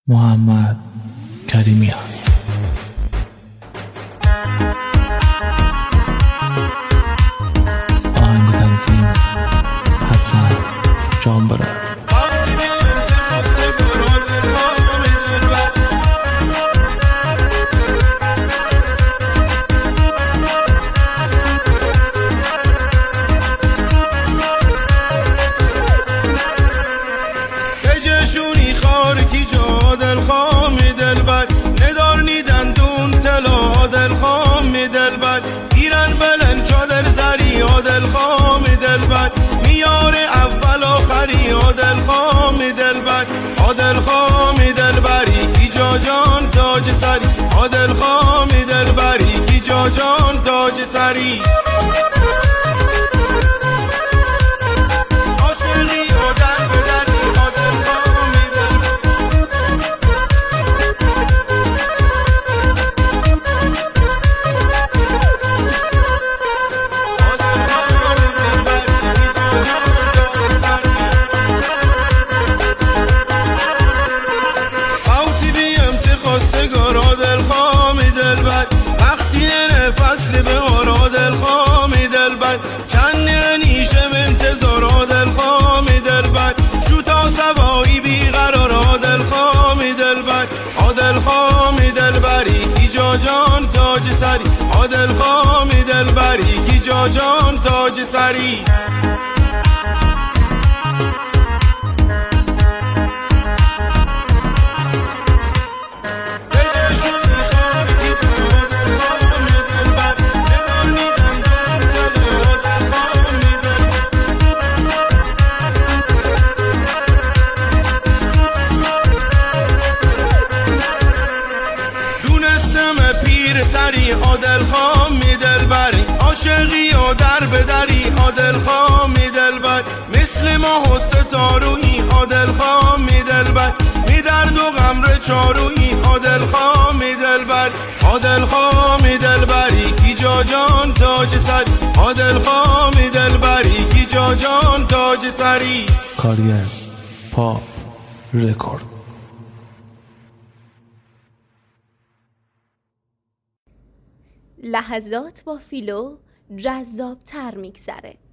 محمد کریمیان. آهنگ و تنظیم حسن جانبران. عادل خامی دلبری کی جا جان تاج سری، عادل خامی دلبری کی جا جان تاج سری. جان تاج سری، عادل خامی دلبری کی جا جان تاج سری. سری عادل خامی دلبری، عاشقی و در بدری عادل خامی دلبر، مثل ماه و ستارویی عادل خامی دلبر، می درد و غم چارویی عادل خامی دلبر. عادل خامی دلبری کی جا جان تاج سری، عادل خامی دلبری کی جا جان تاج سری. کارگر پا رکورد. لحظات با فیلو جذاب تر میگذره.